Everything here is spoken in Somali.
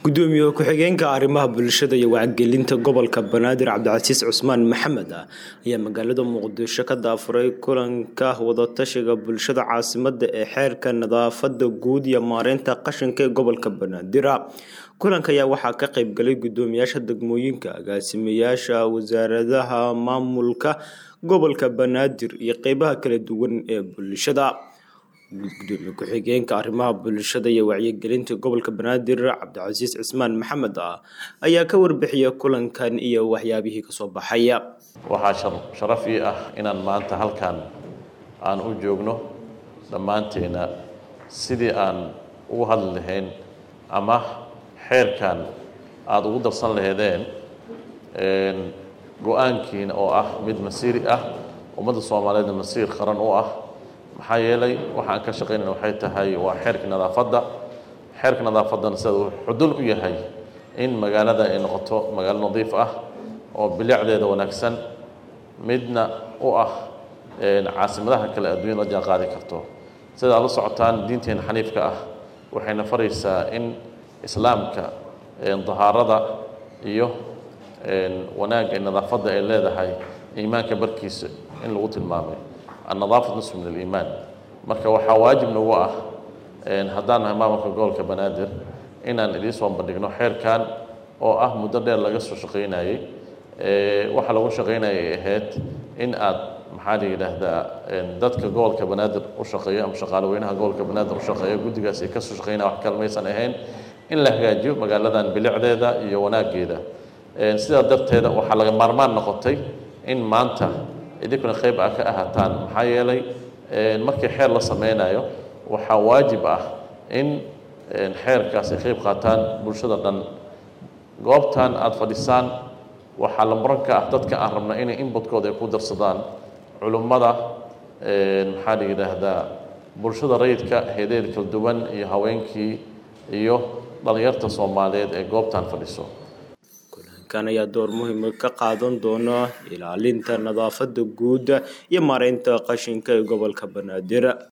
gudoomiye ku-xigeenka arrimaha bulshada iyo wacyigelinta gobolka Banaadir Cabdicasiis Cusmaan Maxamed ayaa magaalada Muqdisho ka daafuray kulanka wada tashiga bulshada caasimadda ee xeerka nadaafadda guud iyo maareynta qashinka ee gobolka Banaadir. Kulanka ayaa waxaa ka qayb galay gudoomiyaasha degmooyinka, agaasimayaasha wasaaradaha maamulka gobolka Banaadir iyo qaybaha kala duwan ee bulshada. gudoomiye ku-xigeenka arrimaha bulshada iyo wacyigelinta gobolka Banaadir Cabdicasiis Cusmaan Maxamed ayaa ka warbixiyay kulankan iyo waxyaabihii ka soo baxay. waxaa sharaf ii ah inaan maanta halkan aan u joogno dhammaanteena sidii aan ugu hadli lahayn ama xeerkan aad ugu darsan lahaydeen go'aankiina oo ah mid masiiri ah ummadda Soomaaliyeed masiir qaran u ah. maxaa yeelay waxaan ka shaqeynayna waxay tahay waa xeerka nadaafadana sida uu xudun u yahay in magaalada ay noqoto magaalo nadiif ah oo bilicdeeda wanaagsan midna u ah caasimadaha kale adduunyada la jaan qaadi karto. sida la socotaan diinteena xaniifka ah waxayna faraysaa in islaamka dahaarada iyo wanaagga nadaafadda ay leedahay iimaanka barkiisa in lagu tilmaamay النظافة نصف من الإيمان. marka waxaa waajib nagu ah haddaan nahay maamulka gobolka Banaadir inaan idin soo bandhigno xeerkan oo ah muddo dheer laga soo shaqeynayay. waxa lagu shaqeynayay ahayd in aad maxaa la yiraahdaa dadka gobolka Banaadir u shaqeeyo ama shaqaaleynaha gobolka Banaadir u shaqeeyo guddigaas ay ka soo shaqeynayaan wax kalmaysan ahayn in la hagaajiyo magaaladan bilicdeeda iyo wanaageeda. sidaa darteeda waxaa laga maarmaan noqotay in maanta idinkuna qayb ka ahaataan. maxaa yeelay markii xeer la sameynayo waxaa waajib ah in xeerkaas ay qayb qaataan bulshada dhan. goobtan aad fadhisaan waxaa la muran ka ah dadka aan rabna inay inputkooda ay ku darsadaan culimmada maxaa la yiraahdaa bulshada rayidka heedeed kala duwan iyo haweenkii iyo dhalinyarta Soomaaliyeed ee goobtan fadhiso. kan ayaa door muhiim ka qaadan doona ilaalinta nadaafadda guud iyo maareynta qashinka ee gobolka Banaadir.